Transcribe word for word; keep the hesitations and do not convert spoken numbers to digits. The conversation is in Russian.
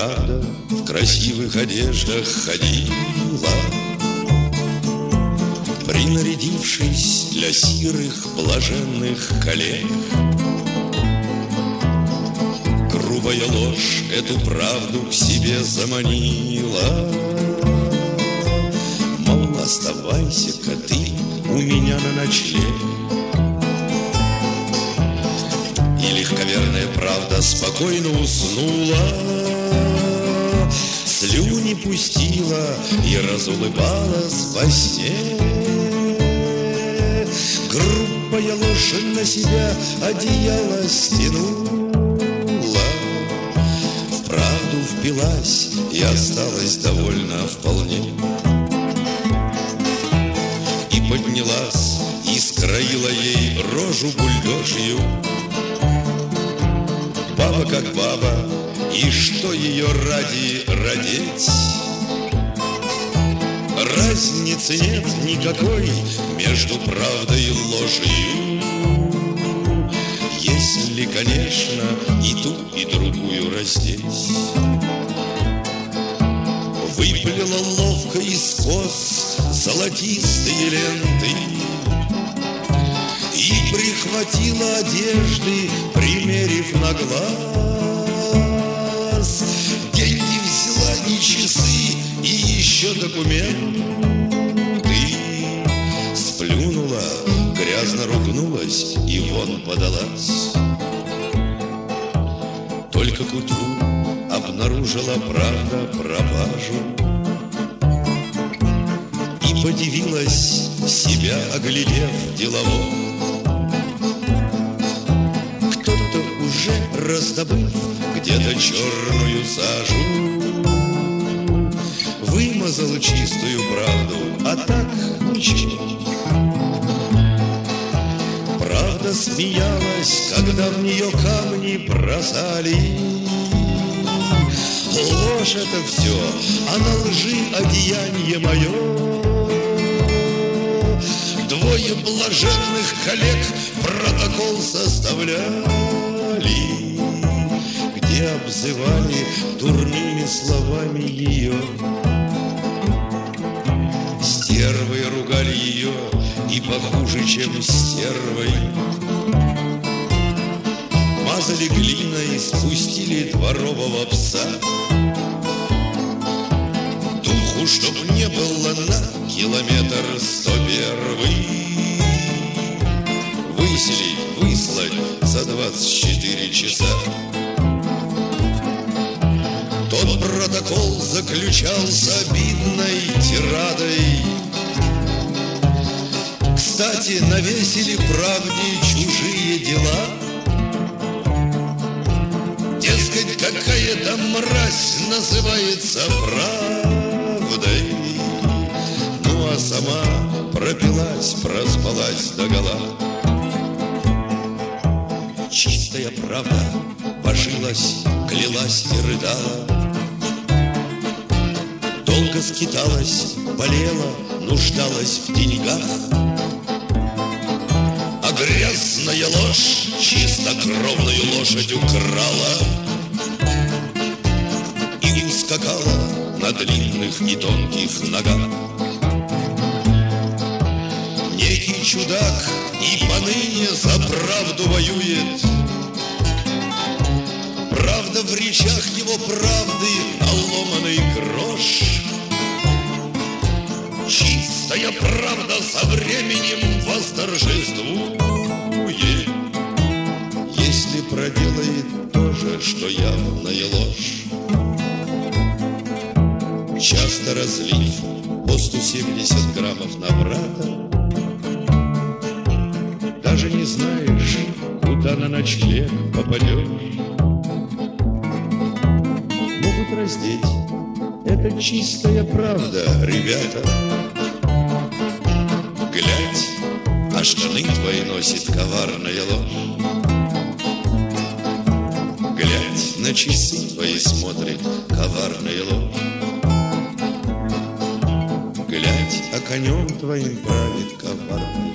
правда в красивых одеждах ходила, принарядившись для сирых блаженных коллег. Грубая ложь эту правду к себе заманила, мол, оставайся-ка ты у меня на ночлег. И легковерная правда спокойно уснула, слюни пустила и разулыбалась во сне. Грубая ложь на себя одеяло стянула, в правду впилась и осталась довольна вполне. И поднялась и скроила ей рожу бульдожью. Баба как баба, и что ее ради родить? Разницы нет никакой между правдой и ложью, если, конечно, и ту, и другую раздеть. Выплела ловко из кос золотистые ленты и прихватила одежды, примерив на глаз. Деньги взяла и часы, и еще документы. Сплюнула, грязно ругнулась и вон подалась. Только к утру обнаружила правда пропажу и подивилась, себя оглядев делово. Кто-то уже раздобыв где-то черную сажу, вымазал чистую правду, а так ничего. Правда смеялась, когда в нее камни бросали. Ложь это все, а на лжи одеяние мое. Двое блаженных коллег протокол составляли, где обзывали дурными словами ее. Стервой ругали ее и похуже, чем стервой. Мазали глиной, спустили дворового пса. Духу, чтоб не было на километр сто первый, выселить, выслать за двадцать четыре часа. Тот протокол заключался обидной тирадой. Кстати, навесили правде чужие дела. Дескать, какая-то мразь называется правдой. Ну а сама пропилась, проспалась догола. Чистая правда божилась, клялась и рыдала. Долго скиталась, болела, нуждалась в деньгах. А грязная ложь чистокровную лошадь украла и ускакала на длинных и тонких ногах. Некий чудак и поныне за правду воюет. Правда в речах его правды наломанный грош. Чистая правда со временем восторжествует, если проделает то же, что явная ложь. Часто разлив по сто семьдесят граммов на брата, даже не знаешь, куда на ночлег попадешь. Могут раздеть, это чистая правда, ребята. Глядь, а штаны твои носит коварная ложь. Глядь, на часы твои смотрит коварная ложь. Глядь, а конем твоим правит коварная